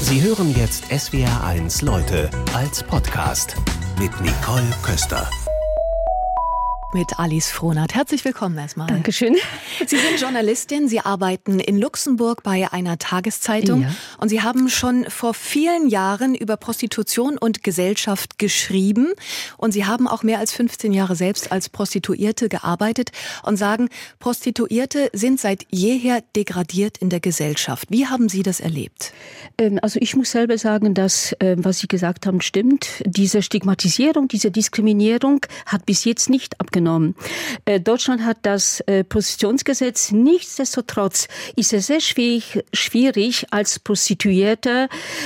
Sie hören jetzt SWR1 Leute als Podcast mit Nicole Köster. Mit Alice Frohnert. Herzlich willkommen erstmal. Dankeschön. Sie sind Journalistin, Sie arbeiten in Luxemburg bei einer Tageszeitung und Sie haben schon vor vielen Jahren über Prostitution und Gesellschaft geschrieben und Sie haben auch mehr als 15 Jahre selbst als Prostituierte gearbeitet und sagen, Prostituierte sind seit jeher degradiert in der Gesellschaft. Wie haben Sie das erlebt? Also ich muss selber sagen, dass, was Sie gesagt haben, stimmt. Diese Stigmatisierung, diese Diskriminierung hat bis jetzt nicht abgenommen. Deutschland hat das Prostitutionsgesetz. Nichtsdestotrotz ist es sehr schwierig als Prostituierte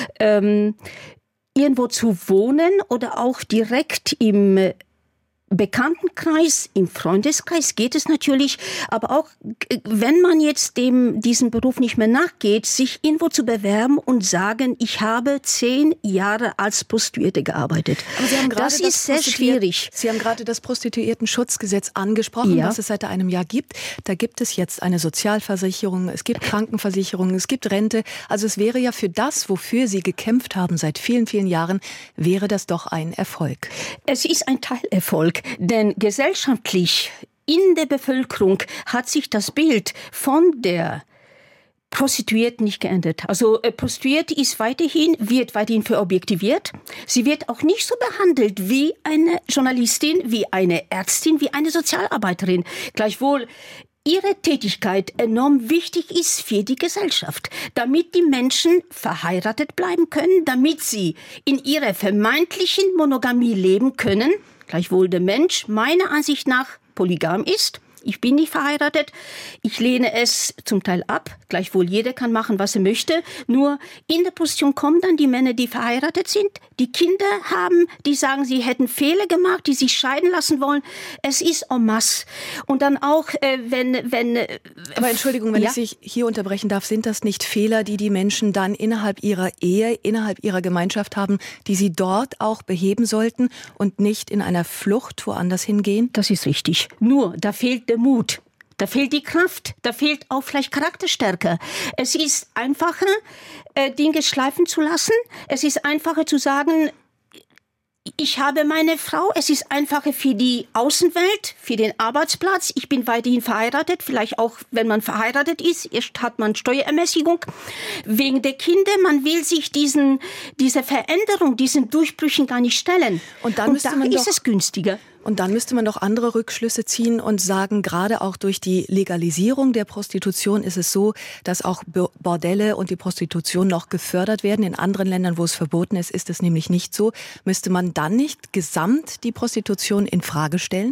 irgendwo zu wohnen oder auch direkt im Bekanntenkreis, im Freundeskreis geht es natürlich, aber auch wenn man jetzt diesem Beruf nicht mehr nachgeht, sich irgendwo zu bewerben und sagen, ich habe 10 Jahre als Prostituierte gearbeitet. Aber Sie haben das ist sehr schwierig. Sie haben gerade das Prostituiertenschutzgesetz angesprochen, was es seit einem Jahr gibt. Da gibt es jetzt eine Sozialversicherung, es gibt Krankenversicherung, es gibt Rente. Also es wäre ja für das, wofür Sie gekämpft haben seit vielen, vielen Jahren, wäre das doch ein Erfolg. Es ist ein Teilerfolg. Denn gesellschaftlich in der Bevölkerung hat sich das Bild von der Prostituierten nicht geändert. Also Prostituierte wird weiterhin verobjektiviert. Sie wird auch nicht so behandelt wie eine Journalistin, wie eine Ärztin, wie eine Sozialarbeiterin. Gleichwohl ihre Tätigkeit enorm wichtig ist für die Gesellschaft, damit die Menschen verheiratet bleiben können, damit sie in ihrer vermeintlichen Monogamie leben können. Gleichwohl der Mensch meiner Ansicht nach polygam ist. Ich bin nicht verheiratet. Ich lehne es zum Teil ab. Gleichwohl jeder kann machen, was er möchte. Nur in der Position kommen dann die Männer, die verheiratet sind, die Kinder haben, die sagen, sie hätten Fehler gemacht, die sich scheiden lassen wollen. Es ist en masse. Und dann auch, wenn Aber Entschuldigung, wenn ich Sie hier unterbrechen darf, sind das nicht Fehler, die die Menschen dann innerhalb ihrer Ehe, innerhalb ihrer Gemeinschaft haben, die sie dort auch beheben sollten und nicht in einer Flucht woanders hingehen? Das ist richtig. Nur, da fehlt der Mut. Da fehlt die Kraft, da fehlt auch vielleicht Charakterstärke. Es ist einfacher, Dinge schleifen zu lassen. Es ist einfacher zu sagen, ich habe meine Frau. Es ist einfacher für die Außenwelt, für den Arbeitsplatz. Ich bin weiterhin verheiratet. Vielleicht auch, wenn man verheiratet ist, erst hat man Steuerermäßigung. Wegen der Kinder, man will sich dieser Veränderung, diesen Durchbrüchen gar nicht stellen. Und dann ist es günstiger. Und dann müsste man doch andere Rückschlüsse ziehen und sagen, gerade auch durch die Legalisierung der Prostitution ist es so, dass auch Bordelle und die Prostitution noch gefördert werden. In anderen Ländern, wo es verboten ist, ist es nämlich nicht so. Müsste man dann nicht gesamt die Prostitution in Frage stellen?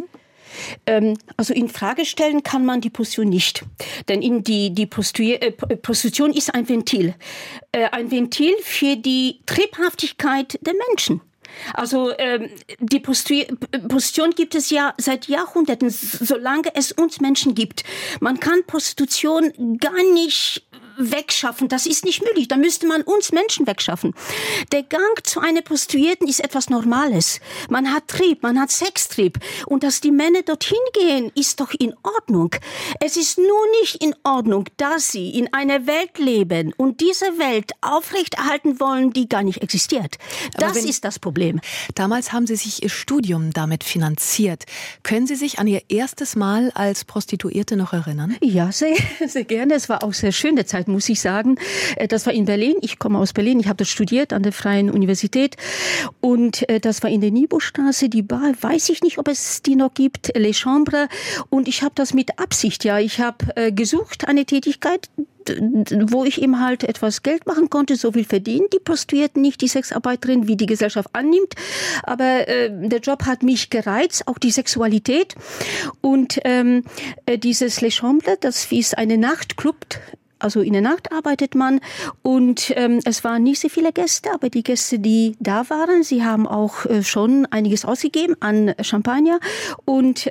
Also in Frage stellen kann man die Prostitution nicht. Denn die Prostitution ist ein Ventil. Ein Ventil für die Triebhaftigkeit der Menschen. Also die Prostitution gibt es ja seit Jahrhunderten, solange es uns Menschen gibt. Man kann Prostitution gar nicht wegschaffen. Das ist nicht möglich. Da müsste man uns Menschen wegschaffen. Der Gang zu einer Prostituierten ist etwas Normales. Man hat Trieb, man hat Sextrieb. Und dass die Männer dorthin gehen, ist doch in Ordnung. Es ist nur nicht in Ordnung, dass sie in einer Welt leben und diese Welt aufrechterhalten wollen, die gar nicht existiert. Das ist das Problem. Damals haben Sie sich Ihr Studium damit finanziert. Können Sie sich an Ihr erstes Mal als Prostituierte noch erinnern? Ja, sehr, sehr gerne. Es war auch sehr schöne Zeit, muss ich sagen. Das war in Berlin. Ich komme aus Berlin. Ich habe das studiert an der Freien Universität. Und das war in der Nibostraße. Die Bar, weiß ich nicht, ob es die noch gibt, Les Chambres. Und ich habe das mit Absicht, ich habe gesucht, eine Tätigkeit, wo ich eben halt etwas Geld machen konnte, so viel verdienen die Prostituierten nicht, die Sexarbeiterin, wie die Gesellschaft annimmt. Aber der Job hat mich gereizt, auch die Sexualität. Und dieses Les Chambres, das ist eine Nachtclub. Also in der Nacht arbeitet man und es waren nicht so viele Gäste, aber die Gäste, die da waren, sie haben auch schon einiges ausgegeben an Champagner und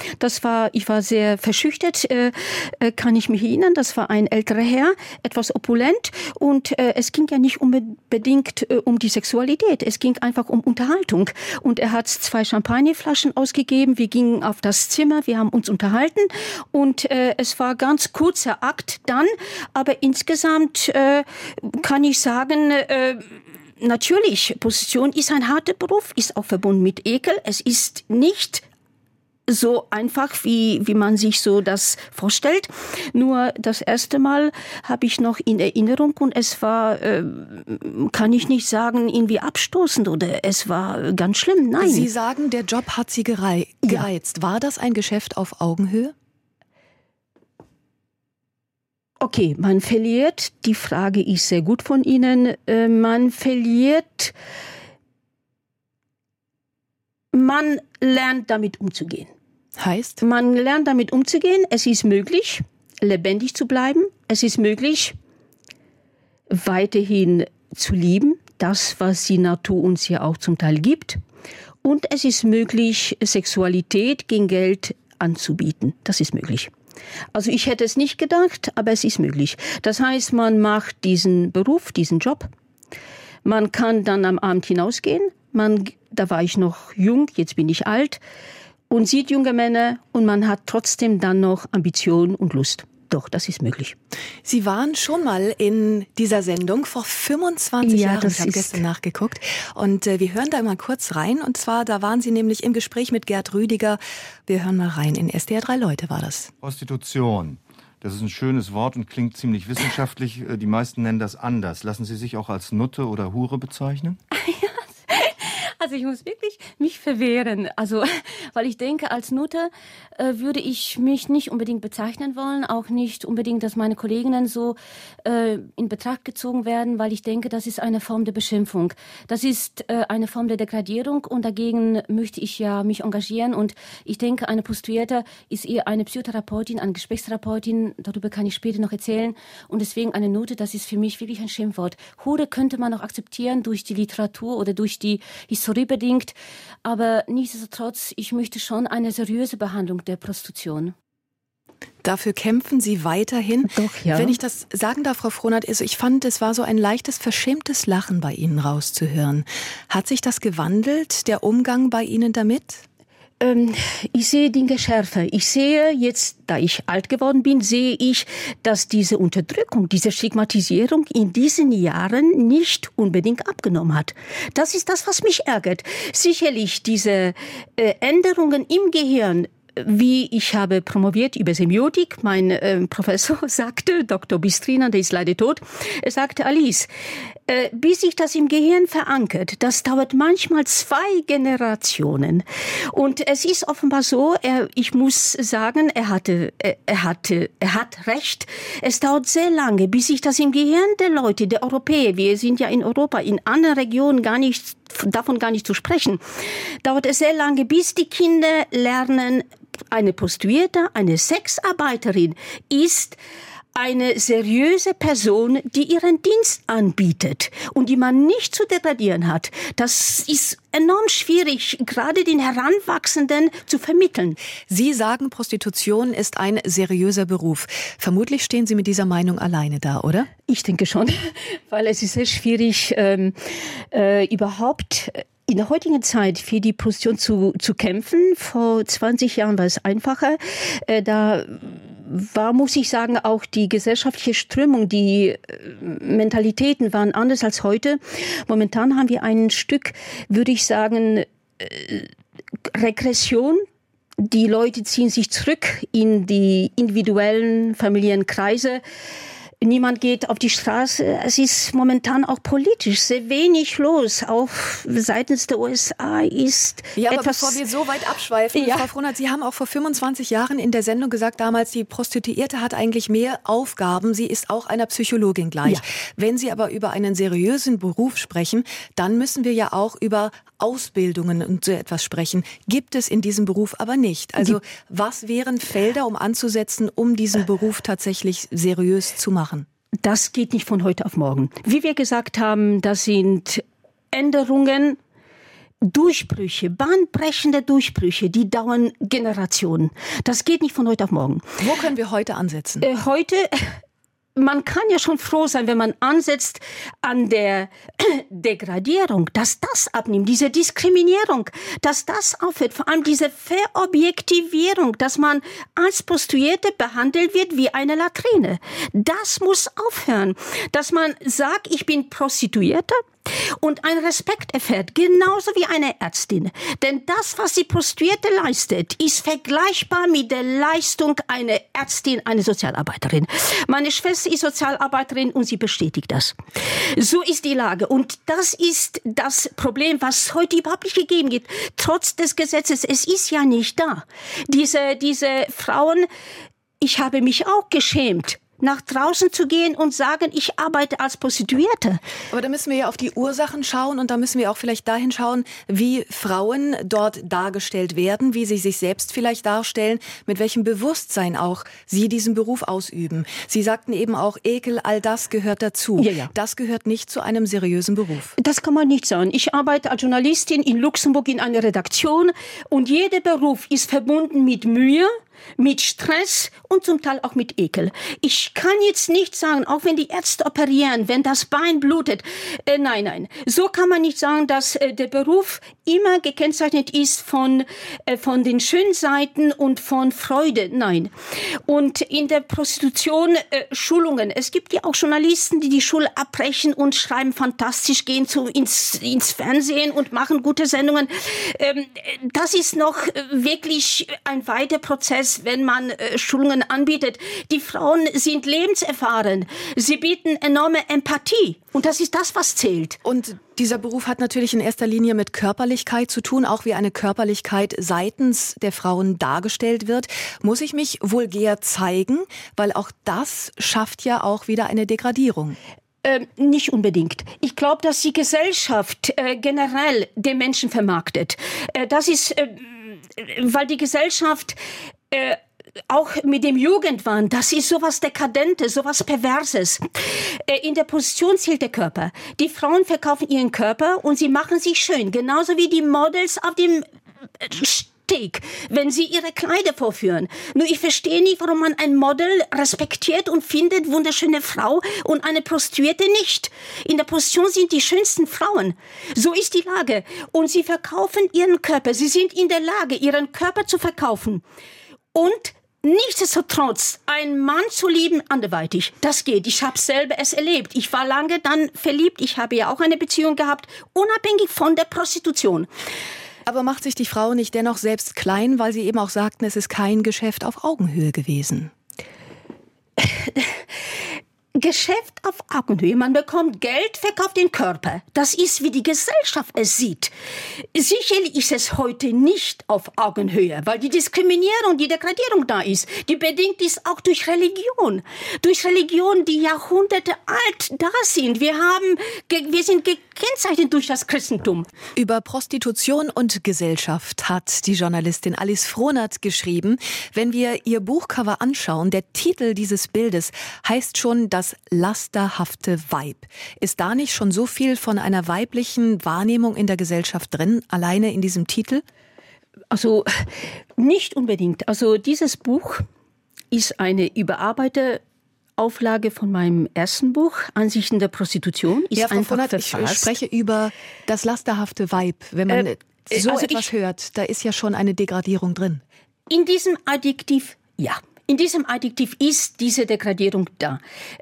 ich war sehr verschüchtert, kann ich mich erinnern, das war ein älterer Herr, etwas opulent und es ging ja nicht unbedingt um die Sexualität, es ging einfach um Unterhaltung und er hat 2 Champagnerflaschen ausgegeben, wir gingen auf das Zimmer, wir haben uns unterhalten und es war ganz kurzer Akt dann Aber insgesamt kann ich sagen, natürlich, Prostitution ist ein harter Beruf, ist auch verbunden mit Ekel. Es ist nicht so einfach, wie man sich so das vorstellt. Nur das erste Mal habe ich noch in Erinnerung und es war, kann ich nicht sagen, irgendwie abstoßend oder es war ganz schlimm. Nein. Sie sagen, der Job hat Sie gereizt. Ja. War das ein Geschäft auf Augenhöhe? Okay, man verliert, die Frage ist sehr gut von Ihnen, man verliert, man lernt damit umzugehen. Heißt? Man lernt damit umzugehen. Es ist möglich, lebendig zu bleiben. Es ist möglich, weiterhin zu lieben. Das, was die Natur uns ja auch zum Teil gibt. Und es ist möglich, Sexualität gegen Geld anzubieten. Das ist möglich. Also ich hätte es nicht gedacht, aber es ist möglich. Das heißt, man macht diesen Beruf, diesen Job. Man kann dann am Abend hinausgehen. Da war ich noch jung, jetzt bin ich alt. Und sieht junge Männer und man hat trotzdem dann noch Ambition und Lust. Doch, das ist möglich. Sie waren schon mal in dieser Sendung vor 25 Jahren. Ich habe gestern nachgeguckt. Und wir hören da mal kurz rein. Und zwar, da waren Sie nämlich im Gespräch mit Gerd Rüdiger. Wir hören mal rein. In SDR 3 Leute war das. Prostitution. Das ist ein schönes Wort und klingt ziemlich wissenschaftlich. Die meisten nennen das anders. Lassen Sie sich auch als Nutte oder Hure bezeichnen? Also ich muss wirklich mich verwehren, also weil ich denke, als Nutte würde ich mich nicht unbedingt bezeichnen wollen, auch nicht unbedingt, dass meine Kolleginnen so in Betracht gezogen werden, weil ich denke, das ist eine Form der Beschimpfung. Das ist eine Form der Degradierung und dagegen möchte ich ja mich engagieren und ich denke, eine Prostituierte ist eher eine Psychotherapeutin, eine Gesprächstherapeutin, darüber kann ich später noch erzählen und deswegen eine Nutte, das ist für mich wirklich ein Schimpfwort. Hure könnte man auch akzeptieren durch die Literatur oder durch die Historie bedingt, aber nichtsdestotrotz, ich möchte schon eine seriöse Behandlung der Prostitution. Dafür kämpfen Sie weiterhin. Doch, ja. Wenn ich das sagen darf, Frau Frohnert, also ich fand, es war so ein leichtes, verschämtes Lachen bei Ihnen rauszuhören. Hat sich das gewandelt, der Umgang bei Ihnen damit? Ich sehe Dinge schärfer. Ich sehe jetzt, da ich alt geworden bin, sehe ich, dass diese Unterdrückung, diese Stigmatisierung in diesen Jahren nicht unbedingt abgenommen hat. Das ist das, was mich ärgert. Sicherlich diese Änderungen im Gehirn, wie ich habe promoviert über Semiotik, mein Professor sagte, Dr. Bistrina, der ist leider tot, er sagte, Alice, bis sich das im Gehirn verankert, das dauert manchmal 2 Generationen. Und es ist offenbar so, ich muss sagen, er hat recht. Es dauert sehr lange, bis sich das im Gehirn der Leute, der Europäer, wir sind ja in Europa, in anderen Regionen davon gar nicht zu sprechen, dauert es sehr lange, bis die Kinder lernen, eine Prostituierte, eine Sexarbeiterin ist eine seriöse Person, die ihren Dienst anbietet und die man nicht zu degradieren hat. Das ist enorm schwierig, gerade den Heranwachsenden zu vermitteln. Sie sagen, Prostitution ist ein seriöser Beruf. Vermutlich stehen Sie mit dieser Meinung alleine da, oder? Ich denke schon, weil es ist sehr schwierig, überhaupt in der heutigen Zeit für die Prostitution zu kämpfen. Vor 20 Jahren war es einfacher. Da war, muss ich sagen, auch die gesellschaftliche Strömung, die Mentalitäten waren anders als heute. Momentan haben wir ein Stück, würde ich sagen, Regression. Die Leute ziehen sich zurück in die individuellen Familienkreise. Niemand geht auf die Straße. Es ist momentan auch politisch sehr wenig los. Auch seitens der USA ist ja, aber etwas... bevor wir so weit abschweifen, ja. Frau Frohnert, Sie haben auch vor 25 Jahren in der Sendung gesagt, damals, die Prostituierte hat eigentlich mehr Aufgaben. Sie ist auch einer Psychologin gleich. Ja. Wenn Sie aber über einen seriösen Beruf sprechen, dann müssen wir ja auch über Ausbildungen und so etwas sprechen. Gibt es in diesem Beruf aber nicht. Also was wären Felder, um anzusetzen, um diesen Beruf tatsächlich seriös zu machen? Das geht nicht von heute auf morgen. Wie wir gesagt haben, das sind Änderungen, Durchbrüche, bahnbrechende Durchbrüche, die dauern Generationen. Das geht nicht von heute auf morgen. Wo können wir heute ansetzen? Heute man kann ja schon froh sein, wenn man ansetzt an der Degradierung, dass das abnimmt, diese Diskriminierung, dass das aufhört, vor allem diese Verobjektivierung, dass man als Prostituierte behandelt wird wie eine Latrine. Das muss aufhören, dass man sagt, ich bin Prostituierte und einen Respekt erfährt, genauso wie eine Ärztin. Denn das, was die Prostituierte leistet, ist vergleichbar mit der Leistung einer Ärztin, einer Sozialarbeiterin. Meine Schwester ist Sozialarbeiterin und sie bestätigt das. So ist die Lage. Und das ist das Problem, was heute überhaupt nicht gegeben wird. Trotz des Gesetzes, es ist ja nicht da. Diese Frauen, ich habe mich auch geschämt, nach draußen zu gehen und sagen, ich arbeite als Prostituierte. Aber da müssen wir ja auf die Ursachen schauen und da müssen wir auch vielleicht dahin schauen, wie Frauen dort dargestellt werden, wie sie sich selbst vielleicht darstellen, mit welchem Bewusstsein auch sie diesen Beruf ausüben. Sie sagten eben auch, Ekel, all das gehört dazu. Ja. Das gehört nicht zu einem seriösen Beruf. Das kann man nicht sagen. Ich arbeite als Journalistin in Luxemburg in einer Redaktion und jeder Beruf ist verbunden mit Mühe, mit Stress und zum Teil auch mit Ekel. Ich kann jetzt nicht sagen, auch wenn die Ärzte operieren, wenn das Bein blutet, nein. So kann man nicht sagen, dass der Beruf immer gekennzeichnet ist von den schönen Seiten und von Freude. Nein. Und in der Prostitution Schulungen. Es gibt ja auch Journalisten, die Schule abbrechen und schreiben fantastisch, gehen ins Fernsehen und machen gute Sendungen. Das ist noch wirklich ein weiter Prozess, wenn man Schulungen anbietet. Die Frauen sind lebenserfahren. Sie bieten enorme Empathie. Und das ist das, was zählt. Und dieser Beruf hat natürlich in erster Linie mit Körperlichkeit zu tun, auch wie eine Körperlichkeit seitens der Frauen dargestellt wird. Muss ich mich vulgär zeigen? Weil auch das schafft ja auch wieder eine Degradierung. Nicht unbedingt. Ich glaube, dass die Gesellschaft generell den Menschen vermarktet. Das ist, weil die Gesellschaft auch mit dem Jugendwahn, das ist sowas Dekadentes, sowas Perverses. In der Position zählt der Körper. Die Frauen verkaufen ihren Körper und sie machen sich schön, genauso wie die Models auf dem Steg, wenn sie ihre Kleider vorführen. Nur ich verstehe nicht, warum man ein Model respektiert und findet wunderschöne Frau und eine Prostituierte nicht. In der Position sind die schönsten Frauen. So ist die Lage. Und sie verkaufen ihren Körper. Sie sind in der Lage, ihren Körper zu verkaufen. Und nichtsdestotrotz, einen Mann zu lieben, anderweitig, das geht. Ich habe selber es erlebt. Ich war lange dann verliebt. Ich habe ja auch eine Beziehung gehabt, unabhängig von der Prostitution. Aber macht sich die Frau nicht dennoch selbst klein, weil Sie eben auch sagten, es ist kein Geschäft auf Augenhöhe gewesen? Geschäft auf Augenhöhe. Man bekommt Geld, verkauft den Körper. Das ist, wie die Gesellschaft es sieht. Sicherlich ist es heute nicht auf Augenhöhe, weil die Diskriminierung, die Degradierung da ist. Die bedingt ist auch durch Religion. Durch Religion, die Jahrhunderte alt da sind. Wir sind gekennzeichnet durch das Christentum. Über Prostitution und Gesellschaft hat die Journalistin Alice Frohnert geschrieben. Wenn wir ihr Buchcover anschauen, der Titel dieses Bildes heißt schon das lasterhafte Weib. Ist da nicht schon so viel von einer weiblichen Wahrnehmung in der Gesellschaft drin, alleine in diesem Titel? Also nicht unbedingt. Also dieses Buch ist eine überarbeitete Auflage von meinem ersten Buch, Ansichten der Prostitution. Ist ja, Frau einfach Frohnert, ich spreche über das lasterhafte Weib. Wenn man etwas hört, da ist ja schon eine Degradierung drin. In diesem Adjektiv, ja. In diesem Adjektiv ist diese Degradierung da.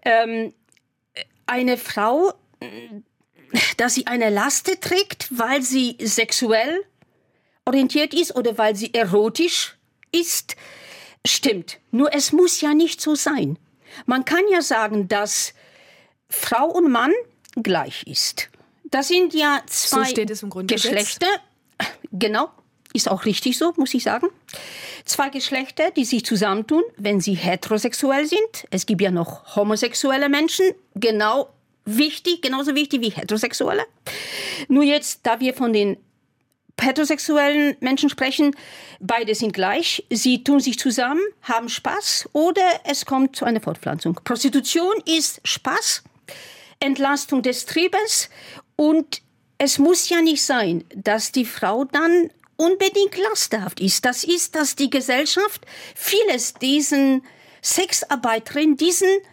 Eine Frau, dass sie eine Laste trägt, weil sie sexuell orientiert ist oder weil sie erotisch ist, stimmt. Nur es muss ja nicht so sein. Man kann ja sagen, dass Frau und Mann gleich ist. Das sind ja zwei so steht es im Grundgesetz. Geschlechter. Genau, ist auch richtig so, muss ich sagen. Zwei Geschlechter, die sich zusammentun, wenn sie heterosexuell sind. Es gibt ja noch homosexuelle Menschen, genauso wichtig wie heterosexuelle. Nur jetzt, da wir von den heterosexuellen Menschen sprechen, beide sind gleich. Sie tun sich zusammen, haben Spaß oder es kommt zu einer Fortpflanzung. Prostitution ist Spaß, Entlastung des Triebes und es muss ja nicht sein, dass die Frau dann unbedingt lasterhaft ist. Das ist, dass die Gesellschaft vieles diesen Sexarbeiterinnen, diesen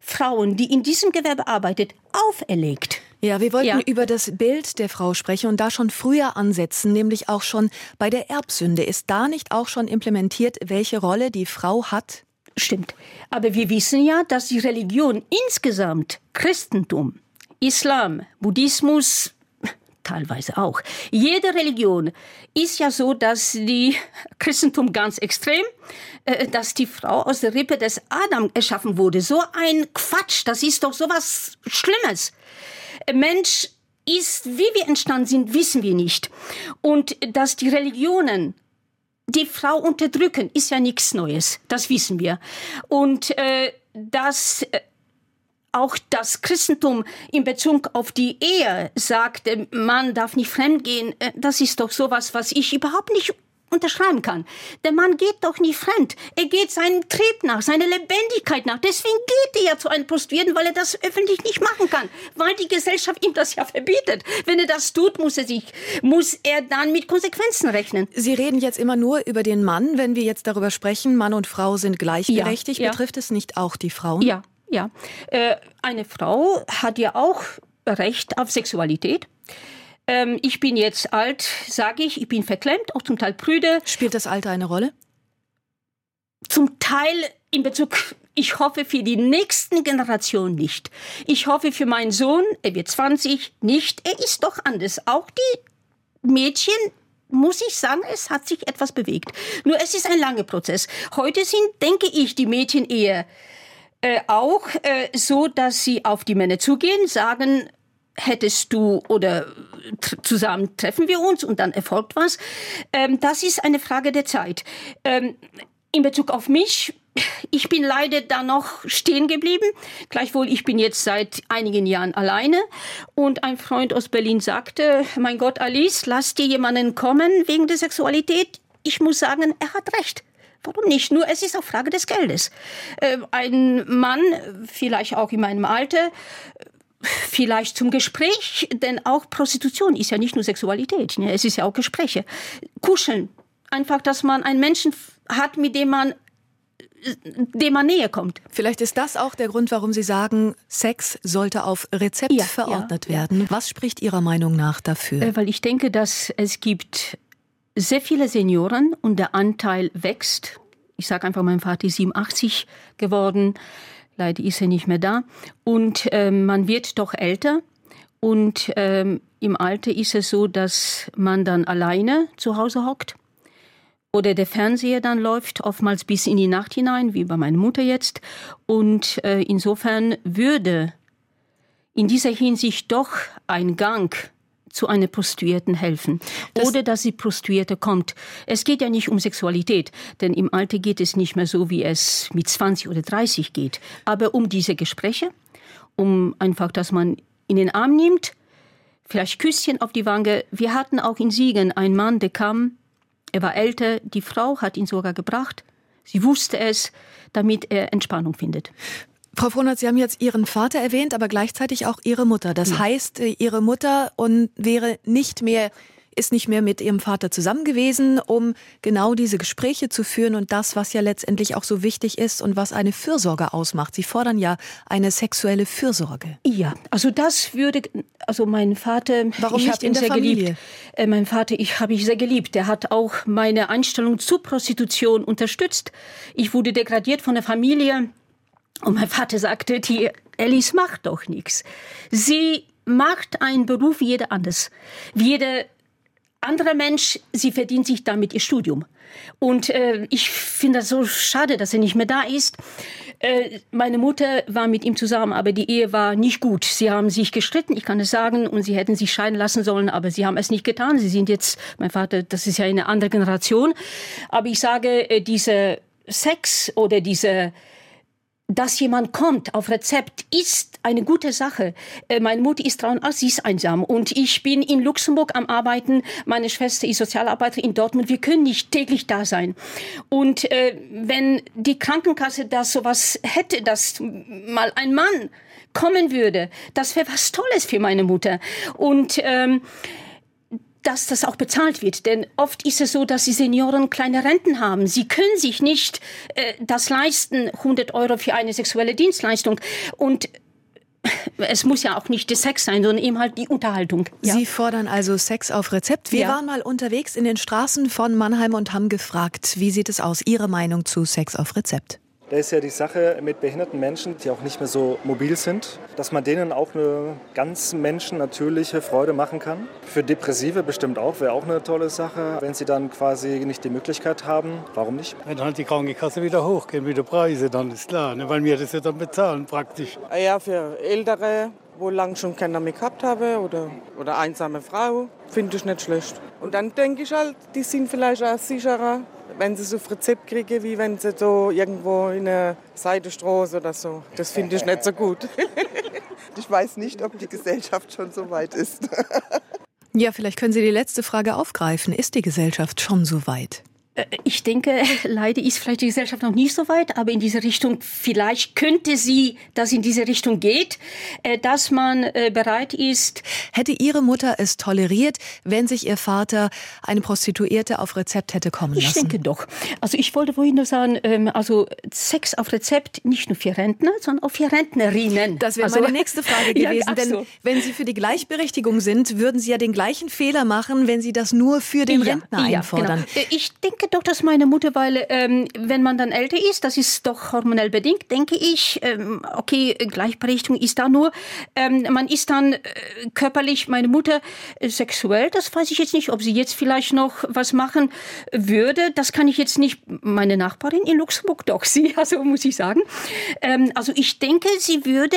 Frauen, die in diesem Gewerbe arbeitet, auferlegt. Ja, wir wollten über das Bild der Frau sprechen und da schon früher ansetzen, nämlich auch schon bei der Erbsünde. Ist da nicht auch schon implementiert, welche Rolle die Frau hat? Stimmt. Aber wir wissen ja, dass die Religion insgesamt, Christentum, Islam, Buddhismus, teilweise auch, jede Religion ist ja so, dass die Christentum ganz extrem, dass die Frau aus der Rippe des Adam erschaffen wurde. So ein Quatsch, das ist doch sowas Schlimmes. Mensch ist, wie wir entstanden sind, wissen wir nicht. Und dass die Religionen die Frau unterdrücken, ist ja nichts Neues. Das wissen wir. Und dass auch das Christentum in Bezug auf die Ehe sagt, man darf nicht fremdgehen, das ist doch sowas, was ich überhaupt nicht unterschreiben kann. Der Mann geht doch nicht fremd. Er geht seinem Trieb nach, seiner Lebendigkeit nach. Deswegen geht er ja zu einem Prostituierten, weil er das öffentlich nicht machen kann. Weil die Gesellschaft ihm das ja verbietet. Wenn er das tut, muss er dann mit Konsequenzen rechnen. Sie reden jetzt immer nur über den Mann. Wenn wir jetzt darüber sprechen, Mann und Frau sind gleichberechtigt, betrifft es nicht auch die Frauen? Ja. Eine Frau hat ja auch Recht auf Sexualität. Ich bin jetzt alt, sage ich bin verklemmt, auch zum Teil prüde. Spielt das Alter eine Rolle? Zum Teil in Bezug, ich hoffe für die nächsten Generationen nicht. Ich hoffe für meinen Sohn, er wird 20, nicht. Er ist doch anders. Auch die Mädchen, muss ich sagen, es hat sich etwas bewegt. Nur es ist ein langer Prozess. Heute sind, denke ich, die Mädchen eher auch so, dass sie auf die Männer zugehen, sagen, hättest du oder zusammen treffen wir uns und dann erfolgt was. Das ist eine Frage der Zeit. In Bezug auf mich, ich bin leider da noch stehen geblieben. Gleichwohl, ich bin jetzt seit einigen Jahren alleine. Und ein Freund aus Berlin sagte, mein Gott, Alice, lass dir jemanden kommen wegen der Sexualität. Ich muss sagen, er hat recht. Warum nicht? Nur es ist auch Frage des Geldes. Ein Mann, vielleicht auch in meinem Alter, vielleicht zum Gespräch, denn auch Prostitution ist ja nicht nur Sexualität, ne? Es ist ja auch Gespräche. Kuscheln, einfach, dass man einen Menschen hat, mit dem man näher kommt. Vielleicht ist das auch der Grund, warum Sie sagen, Sex sollte auf Rezept verordnet werden. Was spricht Ihrer Meinung nach dafür? Weil ich denke, dass es gibt sehr viele Senioren und der Anteil wächst. Ich sage einfach, mein Vater ist 87 geworden. Leider ist er nicht mehr da. Und man wird doch älter. Und im Alter ist es so, dass man dann alleine zu Hause hockt. Oder der Fernseher dann läuft, oftmals bis in die Nacht hinein, wie bei meiner Mutter jetzt. Und insofern würde in dieser Hinsicht doch ein Gang zu einer Prostituierten helfen. Oder dass die Prostituierte kommt. Es geht ja nicht um Sexualität, denn im Alter geht es nicht mehr so, wie es mit 20 oder 30 geht. Aber um diese Gespräche, um einfach, dass man in den Arm nimmt, vielleicht Küsschen auf die Wange. Wir hatten auch in Siegen einen Mann, der kam, er war älter, die Frau hat ihn sogar gebracht. Sie wusste es, damit er Entspannung findet. Frau Frohnert, Sie haben jetzt Ihren Vater erwähnt, aber gleichzeitig auch Ihre Mutter. Das heißt, Ihre Mutter ist nicht mehr mit Ihrem Vater zusammen gewesen, um genau diese Gespräche zu führen und das, was ja letztendlich auch so wichtig ist und was eine Fürsorge ausmacht. Sie fordern ja eine sexuelle Fürsorge. Ja, also mein Vater, warum nicht in der Familie? Mein Vater, habe ich sehr geliebt. Der hat auch meine Einstellung zur Prostitution unterstützt. Ich wurde degradiert von der Familie. Und mein Vater sagte, die Alice macht doch nichts. Sie macht einen Beruf wie jeder anders. Wie jeder andere Mensch, sie verdient sich damit ihr Studium. Und ich finde das so schade, dass er nicht mehr da ist. Meine Mutter war mit ihm zusammen, aber die Ehe war nicht gut. Sie haben sich gestritten, ich kann es sagen, und sie hätten sich scheiden lassen sollen, aber sie haben es nicht getan. Sie sind jetzt, mein Vater, das ist ja eine andere Generation. Aber ich sage, dieser Sex oder dass jemand kommt auf Rezept, ist eine gute Sache. Meine Mutter ist 83, sie ist einsam. Und ich bin in Luxemburg am Arbeiten. Meine Schwester ist Sozialarbeiterin in Dortmund. Wir können nicht täglich da sein. Und wenn die Krankenkasse das sowas hätte, dass mal ein Mann kommen würde, das wäre was Tolles für meine Mutter. Und dass das auch bezahlt wird. Denn oft ist es so, dass die Senioren kleine Renten haben. Sie können sich nicht das leisten, 100 € für eine sexuelle Dienstleistung. Und es muss ja auch nicht der Sex sein, sondern eben halt die Unterhaltung. Ja. Sie fordern also Sex auf Rezept. Wir waren mal unterwegs in den Straßen von Mannheim und haben gefragt, wie sieht es aus? Ihre Meinung zu Sex auf Rezept? Da ist ja die Sache mit behinderten Menschen, die auch nicht mehr so mobil sind, dass man denen auch eine ganz menschennatürliche Freude machen kann. Für Depressive bestimmt auch, wäre auch eine tolle Sache. Wenn sie dann quasi nicht die Möglichkeit haben, warum nicht? Wenn halt die Krankenkasse wieder hochgehen, wieder Preise, dann ist klar, ne? Weil wir das ja dann bezahlen praktisch. Ja, für Ältere, wo lange schon keiner mehr gehabt haben oder einsame Frau, finde ich nicht schlecht. Und dann denke ich halt, die sind vielleicht auch sicherer, wenn sie so auf Rezept kriegen, wie wenn sie so irgendwo in einer Seidenstraße oder so. Das finde ich nicht so gut. Ich weiß nicht, ob die Gesellschaft schon so weit ist. Ja, vielleicht können Sie die letzte Frage aufgreifen. Ist die Gesellschaft schon so weit? Ich denke, leider ist vielleicht die Gesellschaft noch nicht so weit, aber in diese Richtung, vielleicht könnte sie, dass in diese Richtung geht, dass man bereit ist. Hätte Ihre Mutter es toleriert, wenn sich Ihr Vater eine Prostituierte auf Rezept hätte kommen lassen? Ich denke doch. Also ich wollte vorhin nur sagen, also Sex auf Rezept nicht nur für Rentner, sondern auch für Rentnerinnen. Das wäre meine nächste Frage gewesen, ja, denn wenn Sie für die Gleichberechtigung sind, würden Sie ja den gleichen Fehler machen, wenn Sie das nur für den Rentner einfordern. Genau. Ich denke doch, dass meine Mutter, weil wenn man dann älter ist, das ist doch hormonell bedingt, denke ich, okay, Gleichberechtigung ist da nur, man ist dann körperlich, meine Mutter sexuell, das weiß ich jetzt nicht, ob sie jetzt vielleicht noch was machen würde, das kann ich jetzt nicht, meine Nachbarin in Luxemburg doch, sie, also muss ich sagen. Also ich denke, sie würde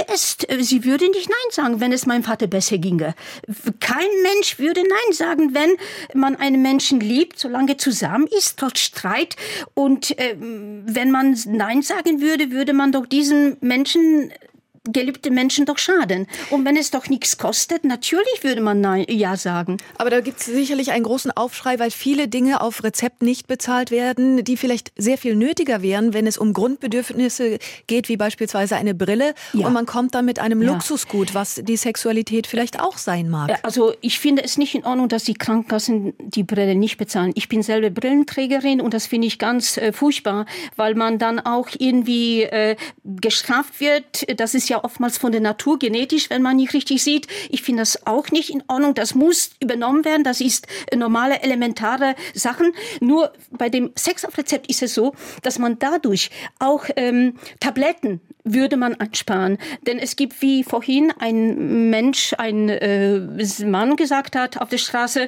nicht Nein sagen, wenn es meinem Vater besser ginge. Kein Mensch würde Nein sagen, wenn man einen Menschen liebt, solange zusammen ist, trotz Streit. Und wenn man Nein sagen würde, würde man doch diesen Menschen, geliebte Menschen, doch schaden. Und wenn es doch nichts kostet, natürlich würde man Nein, Ja sagen. Aber da gibt es sicherlich einen großen Aufschrei, weil viele Dinge auf Rezept nicht bezahlt werden, die vielleicht sehr viel nötiger wären, wenn es um Grundbedürfnisse geht, wie beispielsweise eine Brille. Ja. Und man kommt dann mit einem Luxusgut, was die Sexualität vielleicht auch sein mag. Also ich finde es nicht in Ordnung, dass die Krankenkassen die Brille nicht bezahlen. Ich bin selber Brillenträgerin und das finde ich ganz furchtbar, weil man dann auch irgendwie gestraft wird. Das ist ja oftmals von der Natur genetisch, wenn man nicht richtig sieht. Ich finde das auch nicht in Ordnung. Das muss übernommen werden. Das ist normale, elementare Sachen. Nur bei dem Sex auf Rezept ist es so, dass man dadurch auch Tabletten würde man einsparen. Denn es gibt, wie vorhin ein Mensch, ein Mann gesagt hat auf der Straße,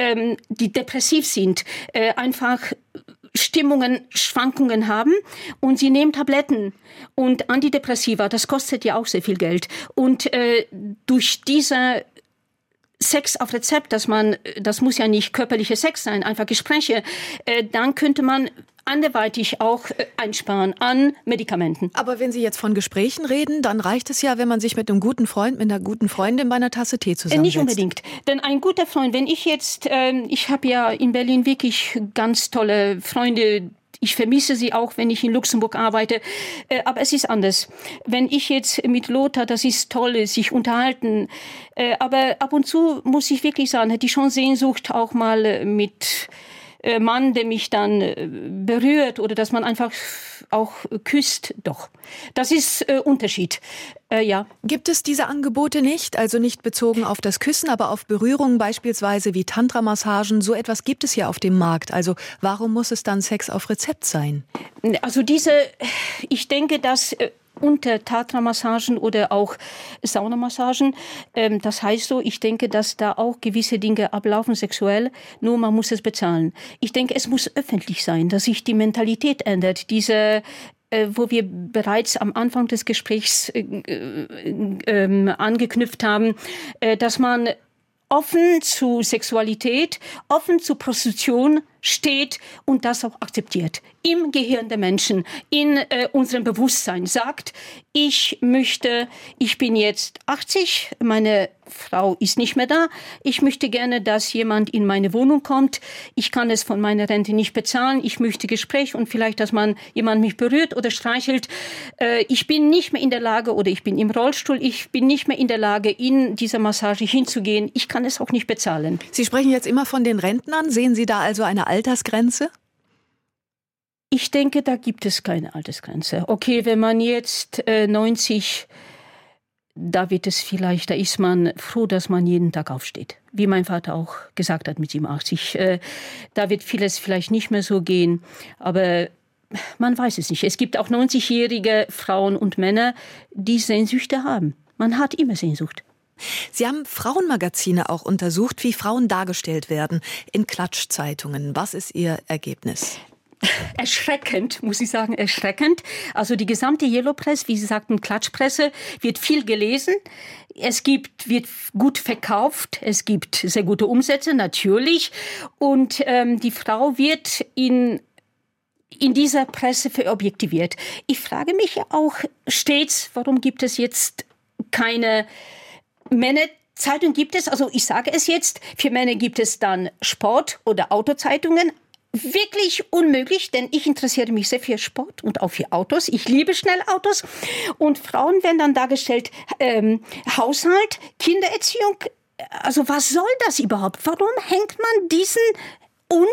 die depressiv sind, einfach Stimmungen, Schwankungen haben und sie nehmen Tabletten und Antidepressiva, das kostet ja auch sehr viel Geld. Und durch diese Sex auf Rezept, das muss ja nicht körperlicher Sex sein, einfach Gespräche, dann könnte man anderweitig auch einsparen an Medikamenten. Aber wenn Sie jetzt von Gesprächen reden, dann reicht es ja, wenn man sich mit einem guten Freund, mit einer guten Freundin bei einer Tasse Tee zusammensetzt. Nicht unbedingt. Denn ein guter Freund, wenn ich jetzt, ich habe ja in Berlin wirklich ganz tolle Freunde, ich vermisse sie auch, wenn ich in Luxemburg arbeite. Aber es ist anders. Wenn ich jetzt mit Lothar, das ist toll, sich unterhalten. Aber ab und zu muss ich wirklich sagen, hätte ich schon Sehnsucht auch mal mit Mann, der mich dann berührt oder dass man einfach auch küsst, doch. Das ist Unterschied. Ja. Gibt es diese Angebote nicht? Also nicht bezogen auf das Küssen, aber auf Berührungen beispielsweise wie Tantra-Massagen. So etwas gibt es ja auf dem Markt. Also warum muss es dann Sex auf Rezept sein? Also ich denke, dass unter Tantra-Massagen oder auch Saunamassagen. Das heißt so, ich denke, dass da auch gewisse Dinge ablaufen sexuell, nur man muss es bezahlen. Ich denke, es muss öffentlich sein, dass sich die Mentalität ändert. Wo wir bereits am Anfang des Gesprächs angeknüpft haben, dass man offen zu Sexualität, offen zu Prostitution steht und das auch akzeptiert. Im Gehirn der Menschen, in unserem Bewusstsein sagt, ich bin jetzt 80, meine Frau ist nicht mehr da. Ich möchte gerne, dass jemand in meine Wohnung kommt. Ich kann es von meiner Rente nicht bezahlen. Ich möchte Gespräch und vielleicht, dass jemand mich berührt oder streichelt. Ich bin nicht mehr in der Lage oder ich bin im Rollstuhl. Ich bin nicht mehr in der Lage, in dieser Massage hinzugehen. Ich kann es auch nicht bezahlen. Sie sprechen jetzt immer von den Rentnern. Sehen Sie da also eine Altersgrenze? Ich denke, da gibt es keine Altersgrenze. Okay, wenn man jetzt 90, da ist man froh, dass man jeden Tag aufsteht. Wie mein Vater auch gesagt hat mit 87. Da wird vieles vielleicht nicht mehr so gehen, aber man weiß es nicht. Es gibt auch 90-jährige Frauen und Männer, die Sehnsüchte haben. Man hat immer Sehnsucht. Sie haben Frauenmagazine auch untersucht, wie Frauen dargestellt werden in Klatschzeitungen. Was ist Ihr Ergebnis? Erschreckend, muss ich sagen, erschreckend. Also die gesamte Yellow Press, wie Sie sagten, Klatschpresse, wird viel gelesen. Wird gut verkauft. Es gibt sehr gute Umsätze, natürlich. Und die Frau wird in dieser Presse verobjektiviert. Ich frage mich ja auch stets, warum gibt es jetzt keine Männerzeitung gibt es, also ich sage es jetzt, für Männer gibt es dann Sport- oder Autozeitungen. Wirklich unmöglich, denn ich interessiere mich sehr für Sport und auch für Autos. Ich liebe Schnellautos. Und Frauen werden dann dargestellt, Haushalt, Kindererziehung. Also was soll das überhaupt? Warum hängt man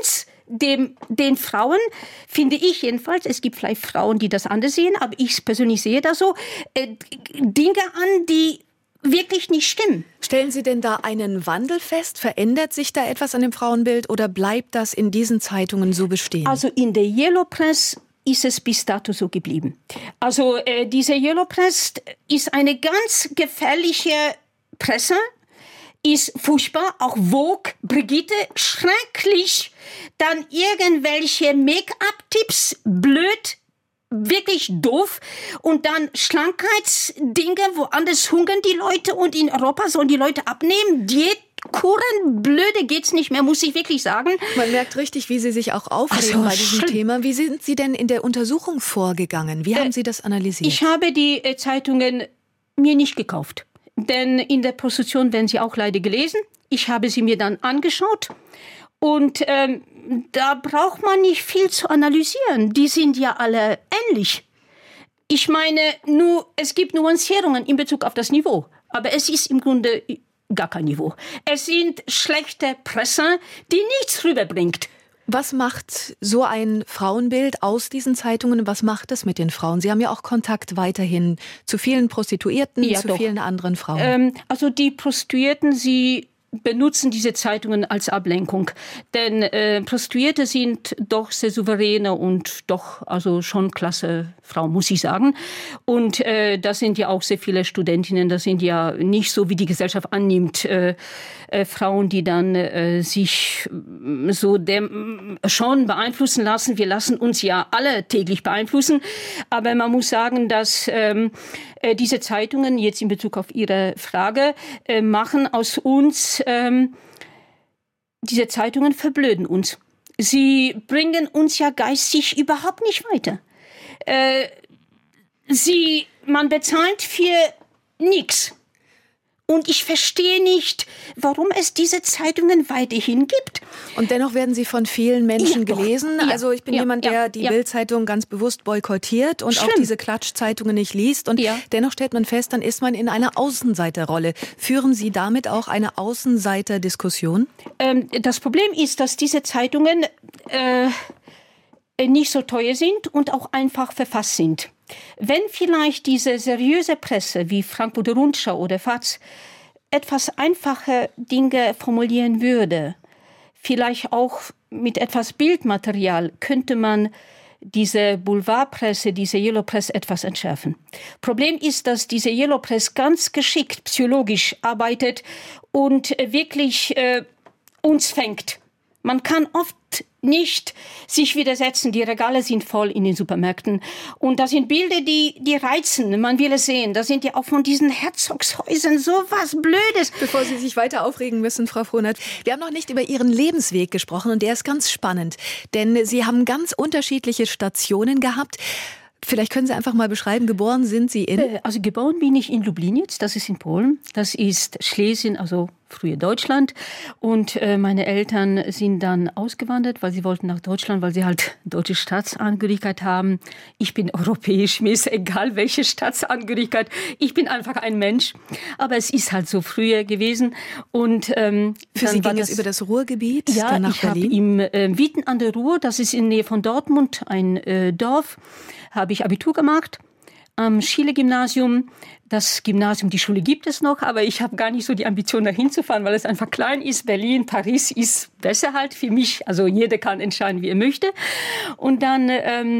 den Frauen, finde ich jedenfalls, es gibt vielleicht Frauen, die das anders sehen, aber ich persönlich sehe das so, Dinge an, die wirklich nicht stimmen. Stellen Sie denn da einen Wandel fest? Verändert sich da etwas an dem Frauenbild oder bleibt das in diesen Zeitungen so bestehen? Also in der Yellow Press ist es bis dato so geblieben. Also diese Yellow Press ist eine ganz gefährliche Presse, ist furchtbar, auch Vogue, Brigitte, schrecklich. Dann irgendwelche Make-up-Tipps, blöd, wirklich doof. Und dann Schlankheitsdinge, woanders hungern die Leute und in Europa sollen die Leute abnehmen. Diätkuren, blöde geht's nicht mehr, muss ich wirklich sagen. Man merkt richtig, wie Sie sich auch aufregen bei diesem Thema. Wie sind Sie denn in der Untersuchung vorgegangen? Wie haben Sie das analysiert? Ich habe die Zeitungen mir nicht gekauft. Denn in der Prostitution werden sie auch leider gelesen. Ich habe sie mir dann angeschaut. Und da braucht man nicht viel zu analysieren. Die sind ja alle ähnlich. Ich meine, es gibt Nuancierungen in Bezug auf das Niveau. Aber es ist im Grunde gar kein Niveau. Es sind schlechte Presse, die nichts rüberbringt. Was macht so ein Frauenbild aus diesen Zeitungen? Was macht es mit den Frauen? Sie haben ja auch Kontakt weiterhin zu vielen Prostituierten, vielen anderen Frauen. Also die Prostituierten, sie benutzen diese Zeitungen als Ablenkung. Denn Prostituierte sind doch sehr souveräne und doch also schon klasse Frauen, muss ich sagen. Und das sind ja auch sehr viele Studentinnen. Das sind ja nicht so, wie die Gesellschaft annimmt, Frauen, die dann sich so schon beeinflussen lassen. Wir lassen uns ja alle täglich beeinflussen. Aber man muss sagen, dass diese Zeitungen jetzt in Bezug auf Ihre Frage machen aus uns, diese Zeitungen verblöden uns. Sie bringen uns ja geistig überhaupt nicht weiter. Man bezahlt für nichts. Und ich verstehe nicht, warum es diese Zeitungen weiterhin gibt. Und dennoch werden sie von vielen Menschen gelesen. Also ich bin jemand, der die Bild-Zeitung ganz bewusst boykottiert und auch diese Klatschzeitungen nicht liest. Und dennoch stellt man fest, dann ist man in einer Außenseiterrolle. Führen Sie damit auch eine Außenseiter-Diskussion? Das Problem ist, dass diese Zeitungen nicht so teuer sind und auch einfach verfasst sind. Wenn vielleicht diese seriöse Presse wie Frankfurter Rundschau oder FAZ etwas einfache Dinge formulieren würde, vielleicht auch mit etwas Bildmaterial, könnte man diese Boulevardpresse, diese Yellow Press etwas entschärfen. Problem ist, dass diese Yellow Press ganz geschickt psychologisch arbeitet und wirklich uns fängt. Man kann oft nicht sich widersetzen. Die Regale sind voll in den Supermärkten. Und das sind Bilder, die reizen. Man will es sehen. Das sind ja auch von diesen Herzogshäusern so was Blödes. Bevor Sie sich weiter aufregen müssen, Frau Frohnert, wir haben noch nicht über Ihren Lebensweg gesprochen und der ist ganz spannend. Denn Sie haben ganz unterschiedliche Stationen gehabt. Vielleicht können Sie einfach mal beschreiben, geboren sind Sie in? Also geboren bin ich in Lubliniec, das ist in Polen. Das ist Schlesien, also früher Deutschland. Und meine Eltern sind dann ausgewandert, weil sie wollten nach Deutschland, weil sie halt deutsche Staatsangehörigkeit haben. Ich bin europäisch, mir ist egal, welche Staatsangehörigkeit. Ich bin einfach ein Mensch. Aber es ist halt so früher gewesen. Und für Sie ging es über das Ruhrgebiet? Ja, dann nach ich habe Berlin? im Wieten an der Ruhr, das ist in der Nähe von Dortmund, ein Dorf, habe ich Abitur gemacht am Schiele-Gymnasium. Das Gymnasium, die Schule gibt es noch, aber ich habe gar nicht so die Ambition, da hinzufahren, weil es einfach klein ist. Berlin, Paris ist besser halt für mich. Also jeder kann entscheiden, wie er möchte. Und dann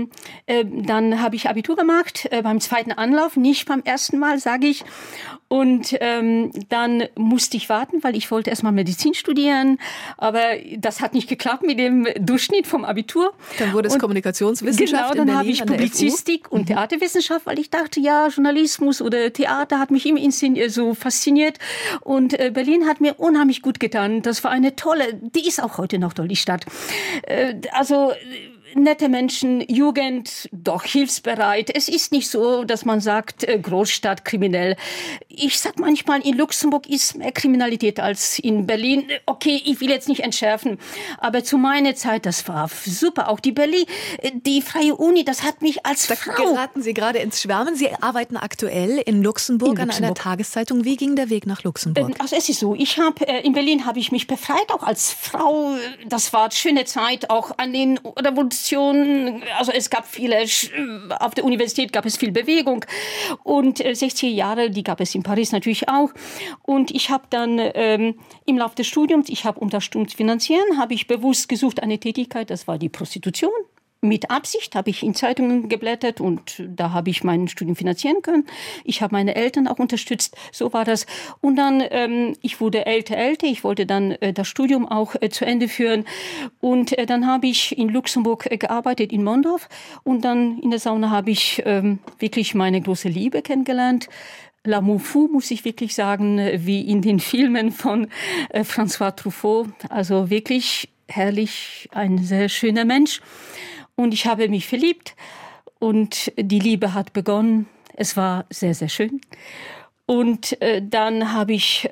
habe ich Abitur gemacht, beim zweiten Anlauf, nicht beim ersten Mal, sage ich. Und dann musste ich warten, weil ich wollte erstmal Medizin studieren. Aber das hat nicht geklappt mit dem Durchschnitt vom Abitur. Dann wurde es Kommunikationswissenschaft in Berlin. Genau, dann habe ich Publizistik und Theaterwissenschaft, weil ich dachte, ja, Journalismus oder Theater hat mich immer so fasziniert. Und Berlin hat mir unheimlich gut getan. Das war eine tolle, die ist auch heute noch toll, die Stadt. Also nette Menschen, Jugend, doch hilfsbereit. Es ist nicht so, dass man sagt, Großstadt, kriminell. Ich sag manchmal, in Luxemburg ist mehr Kriminalität als in Berlin. Okay, ich will jetzt nicht entschärfen, aber zu meiner Zeit, das war super. Auch die Berlin, die Freie Uni, das hat mich als Frau... Da geraten Sie gerade ins Schwärmen. Sie arbeiten aktuell in Luxemburg an einer Tageszeitung. Wie ging der Weg nach Luxemburg? Also es ist so, in Berlin habe ich mich befreit, auch als Frau. Das war eine schöne Zeit, auch an den Revolutionen. Also es gab viele, auf der Universität gab es viel Bewegung und 60er Jahre, die gab es in Paris natürlich auch. Und ich habe dann im Laufe des Studiums, um das Studium zu finanzieren, habe ich bewusst gesucht eine Tätigkeit, das war die Prostitution. Mit Absicht habe ich in Zeitungen geblättert und da habe ich mein Studium finanzieren können. Ich habe meine Eltern auch unterstützt, so war das. Und dann, ich wurde älter, ich wollte dann das Studium auch zu Ende führen. Und dann habe ich in Luxemburg gearbeitet, in Mondorf. Und dann in der Sauna habe ich wirklich meine große Liebe kennengelernt. L'amour fou, muss ich wirklich sagen, wie in den Filmen von François Truffaut. Also wirklich herrlich, ein sehr schöner Mensch. Und ich habe mich verliebt und die Liebe hat begonnen. Es war sehr, sehr schön. Und dann habe ich,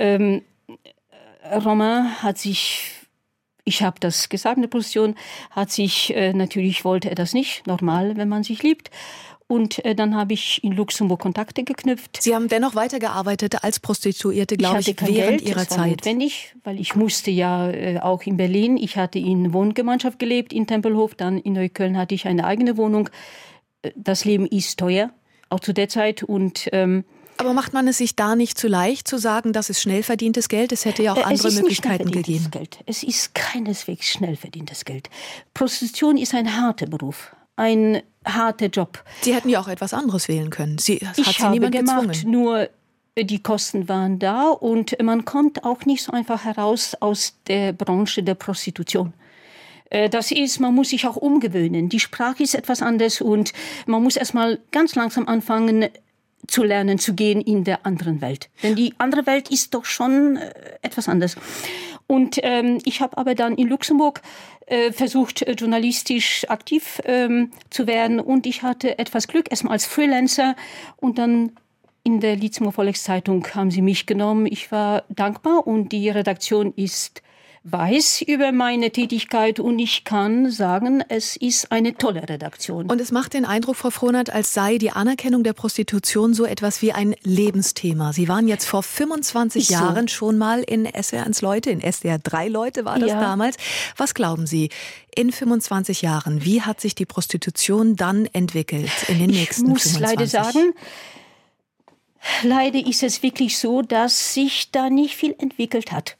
Romain hat sich, ich habe das gesagt in der Position, hat sich, natürlich wollte er das nicht, normal, wenn man sich liebt. Und dann habe ich in Luxemburg Kontakte geknüpft. Sie haben dennoch weitergearbeitet als Prostituierte, glaube ich, während Ihrer Zeit. Das war notwendig, weil ich musste ja auch in Berlin, ich hatte in Wohngemeinschaft gelebt, in Tempelhof, dann in Neukölln hatte ich eine eigene Wohnung. Das Leben ist teuer, auch zu der Zeit. Und aber macht man es sich da nicht zu leicht, zu sagen, das ist schnell verdientes Geld? Es hätte ja auch andere Möglichkeiten gegeben. Es ist keineswegs schnell verdientes Geld. Prostitution ist ein harter Beruf. Ein harter Job. Sie hätten ja auch etwas anderes wählen können. Ich habe gemacht, nur die Kosten waren da und man kommt auch nicht so einfach heraus aus der Branche der Prostitution. Das ist, man muss sich auch umgewöhnen. Die Sprache ist etwas anders und man muss erstmal ganz langsam anfangen zu lernen, zu gehen in der anderen Welt. Denn die andere Welt ist doch schon etwas anders. Und ich habe aber dann in Luxemburg versucht, journalistisch aktiv zu werden. Und ich hatte etwas Glück, erstmal als Freelancer. Und dann in der Luxemburger Volkszeitung haben sie mich genommen. Ich war dankbar und die Redaktion weiß über meine Tätigkeit und ich kann sagen, es ist eine tolle Redaktion. Und es macht den Eindruck, Frau Frohnert, als sei die Anerkennung der Prostitution so etwas wie ein Lebensthema. Sie waren jetzt vor 25 Jahren schon mal in SWR1 Leute, in SWR 3 Leute war das damals. Was glauben Sie, in 25 Jahren, wie hat sich die Prostitution dann entwickelt in den nächsten 25? Ich muss leider sagen, leider ist es wirklich so, dass sich da nicht viel entwickelt hat.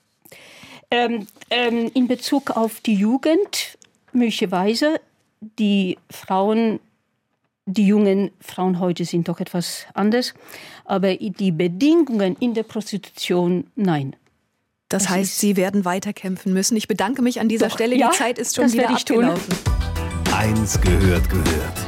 In Bezug auf die Jugend, möglicherweise, die jungen Frauen heute sind doch etwas anders, aber die Bedingungen in der Prostitution, nein. Das heißt, Sie werden weiterkämpfen müssen. Ich bedanke mich an dieser Stelle. Die Zeit ist schon wieder abgelaufen. Eins gehört.